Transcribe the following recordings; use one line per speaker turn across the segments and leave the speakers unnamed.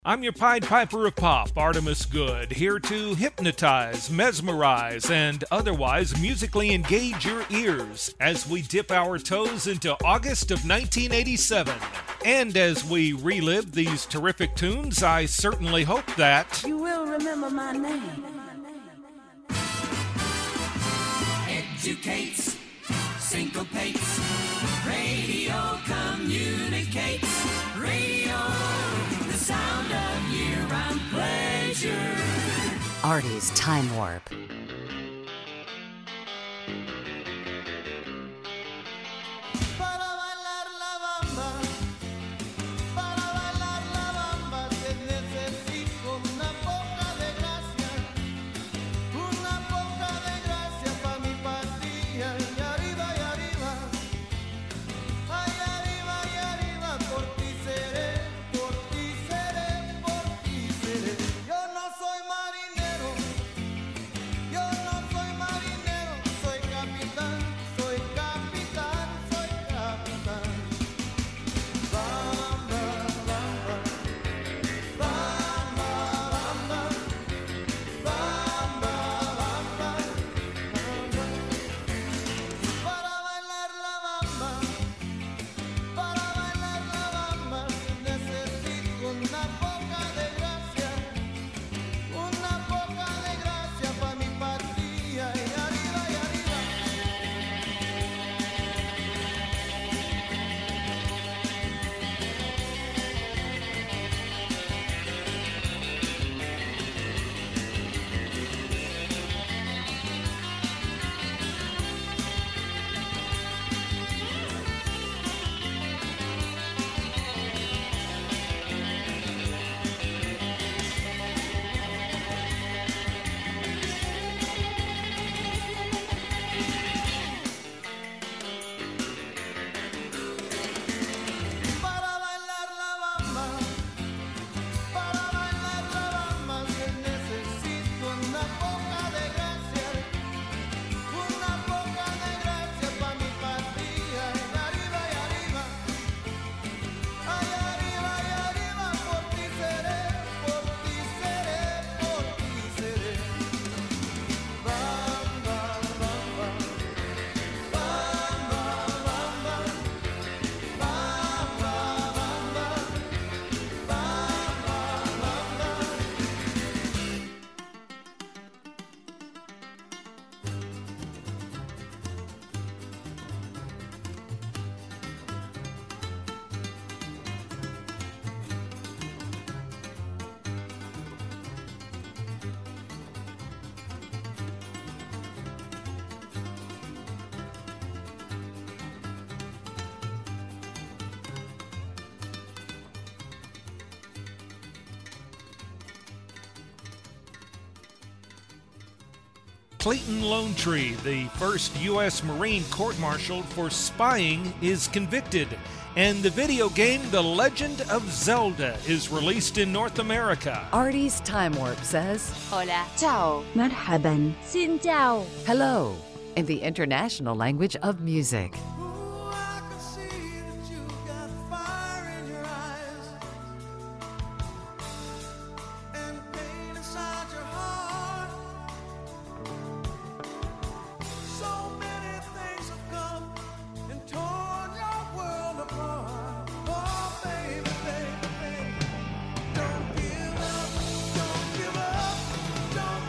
I'm your Pied Piper of Pop, Artemis Good, here to hypnotize, mesmerize, and otherwise musically engage your ears as we dip our toes into August of 1987. And as we relive these terrific tunes, I certainly hope that
you will remember my name.
Educates, syncopates, radio communicates, radio, the sound of year-round pleasure.
Artie's Time Warp.
Clayton Lone Tree, the first U.S. Marine court-martialed for spying, is convicted, and the video game The Legend of Zelda is released in North America.
Artie's Time Warp says,
Hola, ciao,
مرحبا,
xin chào,
hello, in the international language of music.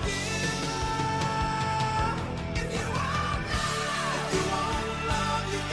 You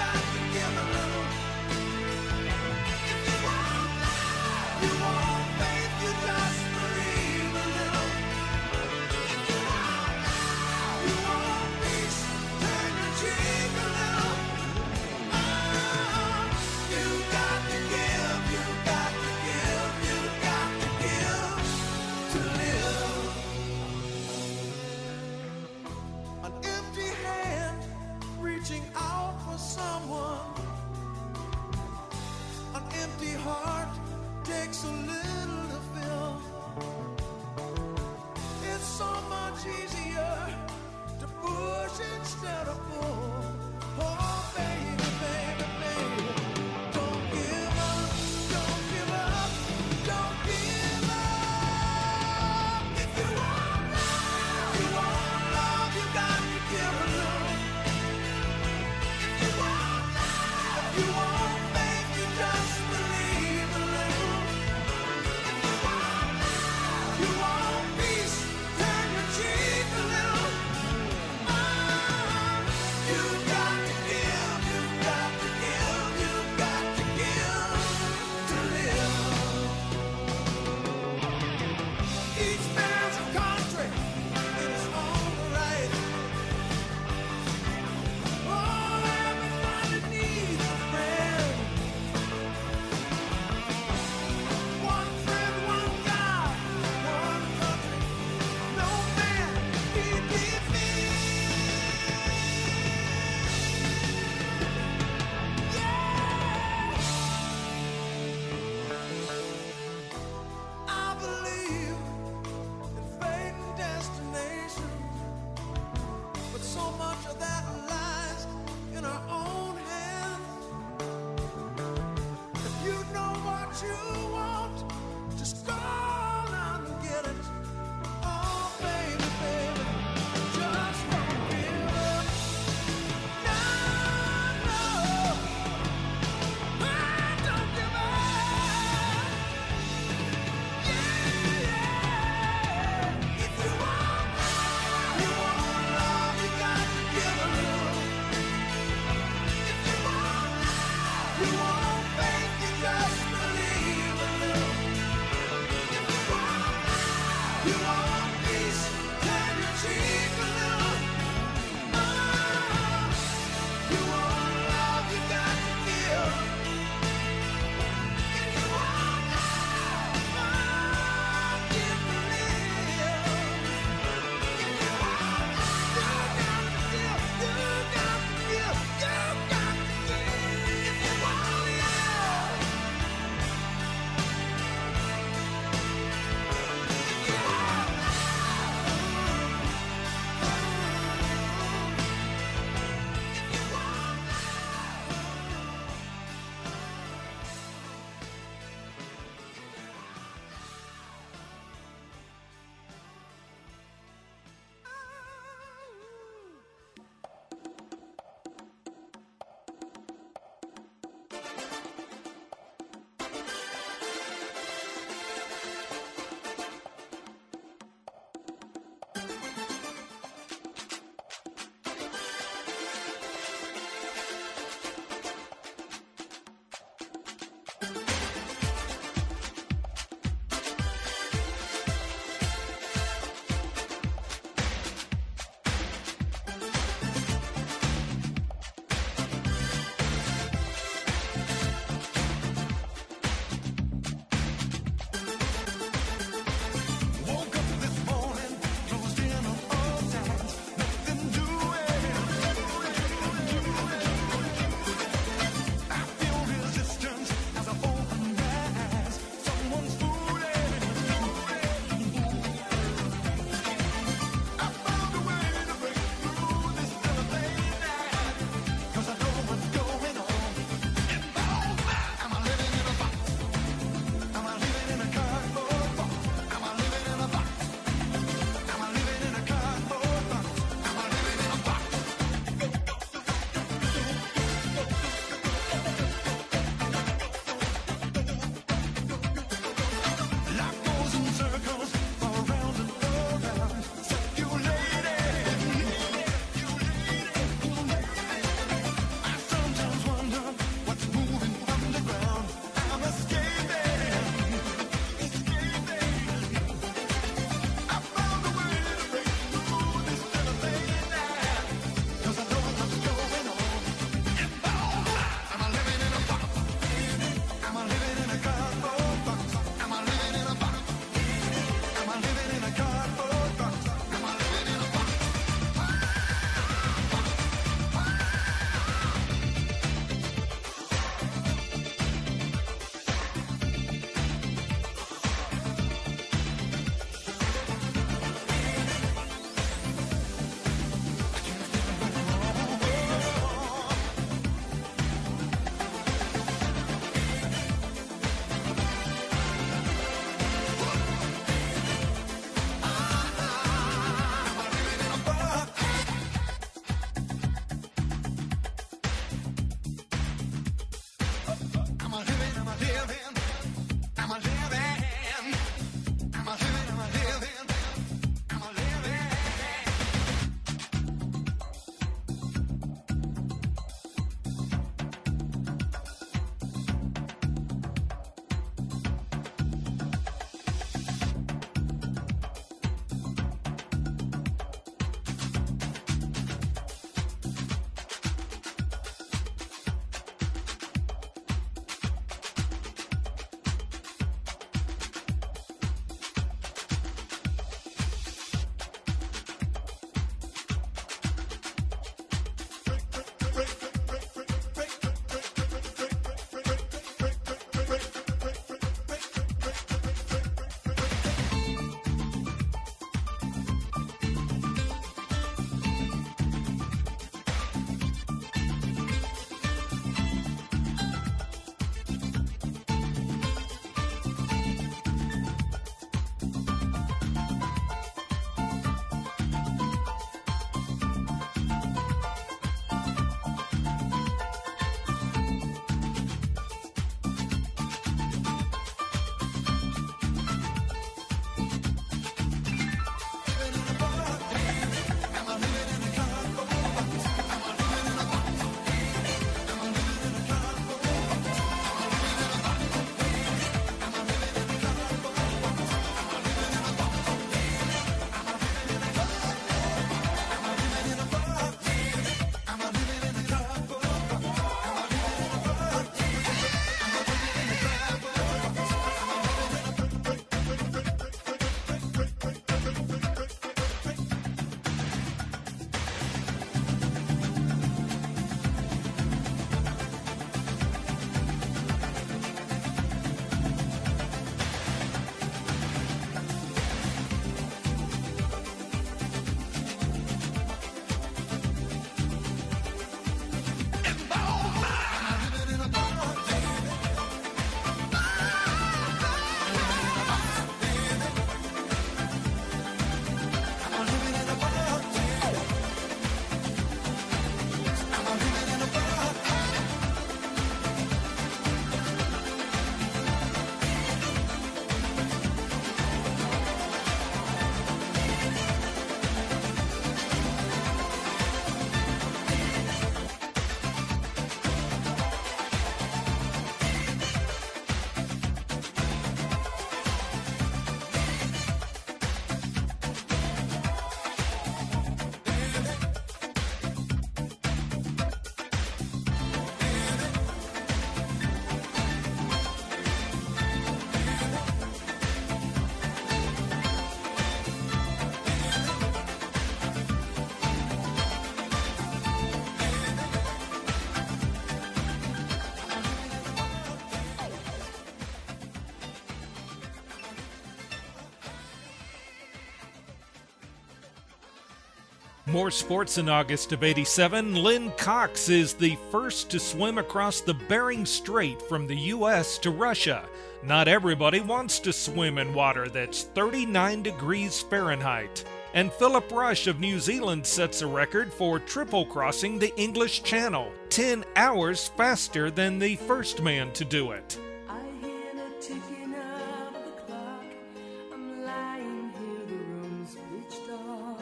More sports in August of '87. Lynn Cox is the first to swim across the Bering Strait from the U.S. to Russia. Not everybody wants to swim in water that's 39 degrees Fahrenheit. And Philip Rush of New Zealand sets a record for triple crossing the English Channel, 10 hours faster than the first man to do it.
I hear the ticking of the clock. I'm lying here, the room's pitch dark.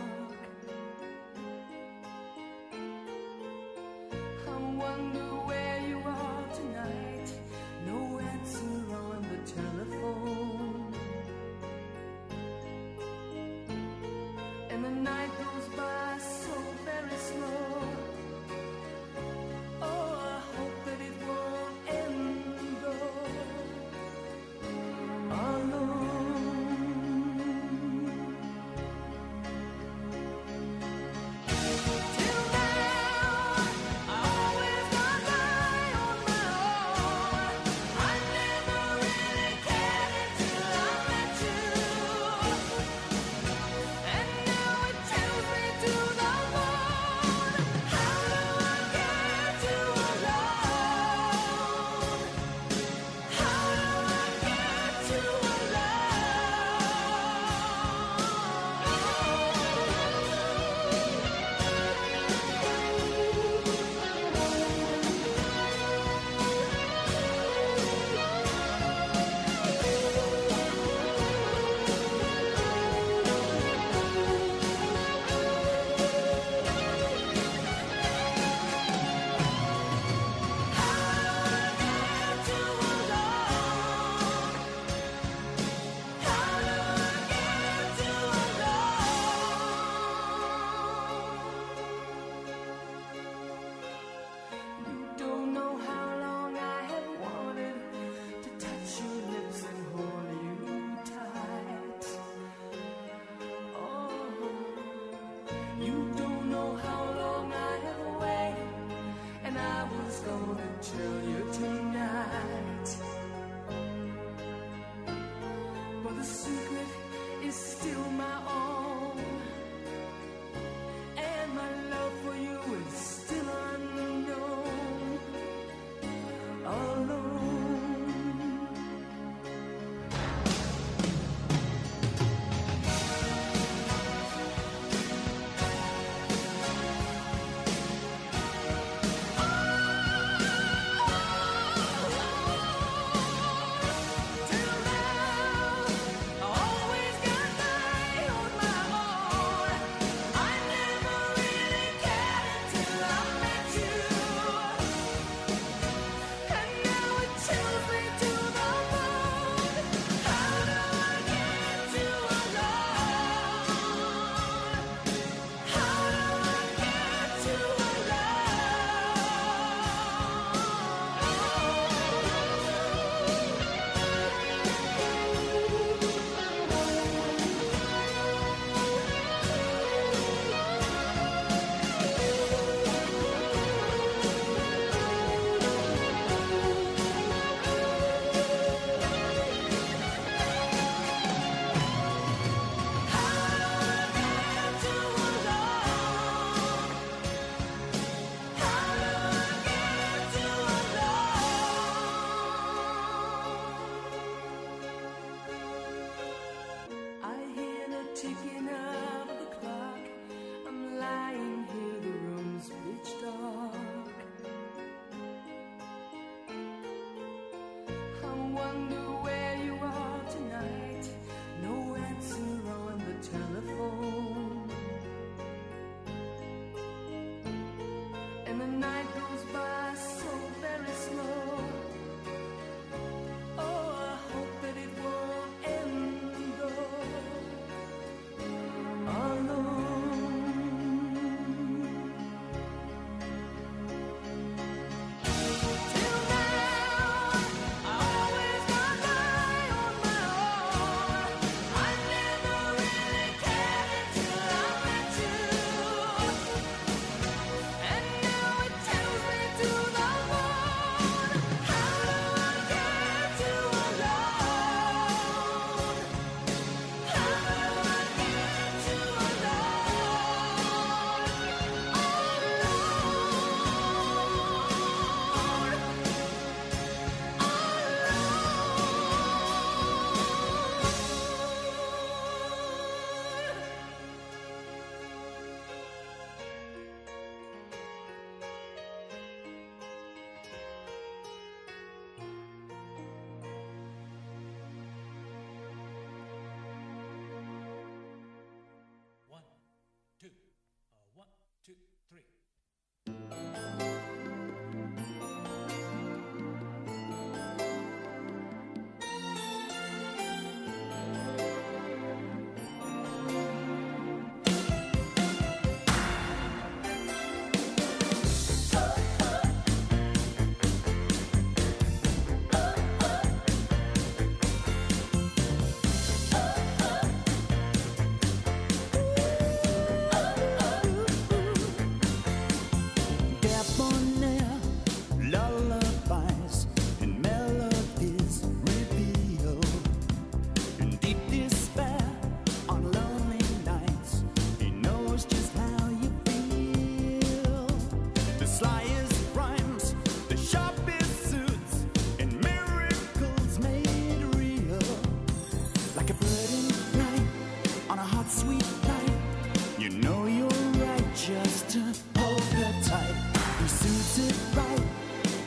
I wonder where you are tonight. No answer on the telephone. And the night goes by so very slow. Oh, I hope that it won't end though. Alone. Till now, I always got by on my own. I never really cared until I met you. And now it tells me to the moon. How do I get to alone? How do I get to You don't know how long I have wanted to touch your lips and hold you tight. Oh, you don't know how long I have waited, and I was gonna tell you tonight. But the secret is still my own, and my love for you is still unknown. Alone. Till now, I always got by on my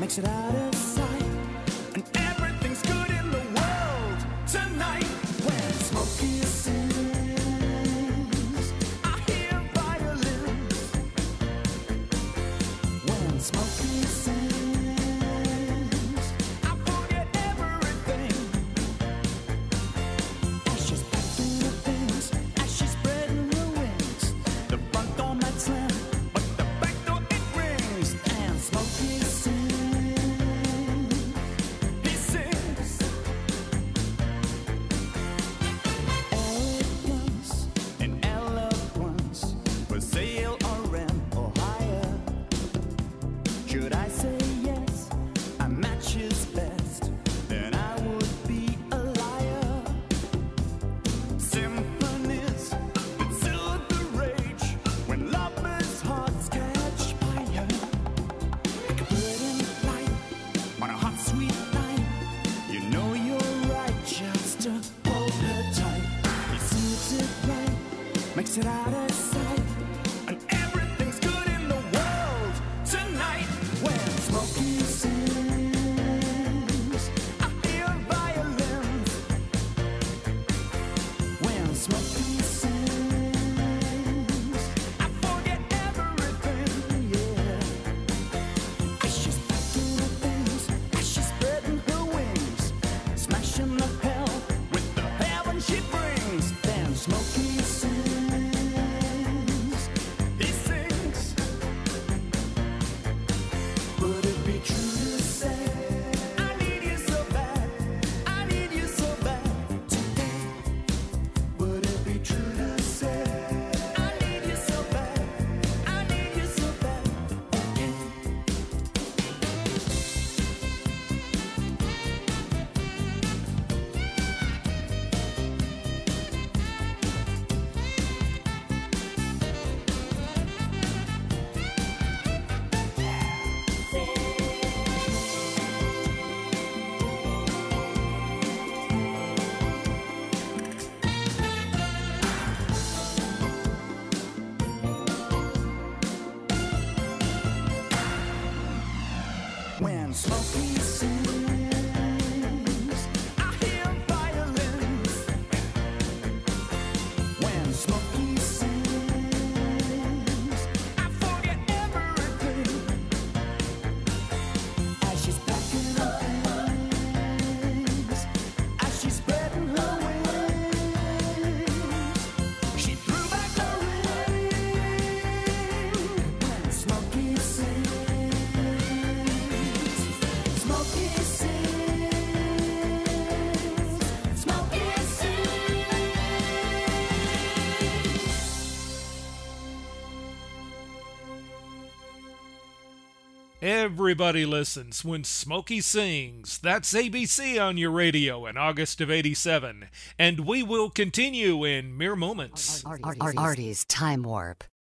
makes it out of sight, and everything's good in the world tonight. When Smokey sings, I hear violins. When Smokey sings, I forget everything. As she's packing her things, as she's spreading her wings, the front door might slam, but the back door it rings. And Smokey sings, he sings. Elegance and eloquence for sale or rent or hire. Should I say yes, a match is best, then I would be a liar. Symphonies that soothe the rage when lovers' hearts catch fire. Like a bird in flight on a hot, sweet night. You know you're right, just to hold her tight. He suits it right, makes it out of sight, and everything's good in the world tonight. When Smokey sings, I hear violins. When Smokey sings, I forget everything, yeah. As she's packing her things, as she's spreading her wings, smashing the hell with the heaven she brings. Then Smokey sings, he sings. Would it be true to say, I need you so bad, I need you so bad today? Would it be true to say, I need you so bad, I need you so bad again? When Smokey sings, I hear violins. When Smokey sings, I forget everything. As she's packing her things, as she's spreading her wings, she threw back the ring. When Smokey sings, Smokey sings, Smokey sings.
Everybody listens when Smokey sings. That's ABC on your radio in August of '87. And we will continue in mere moments.
Artie's Time Warp.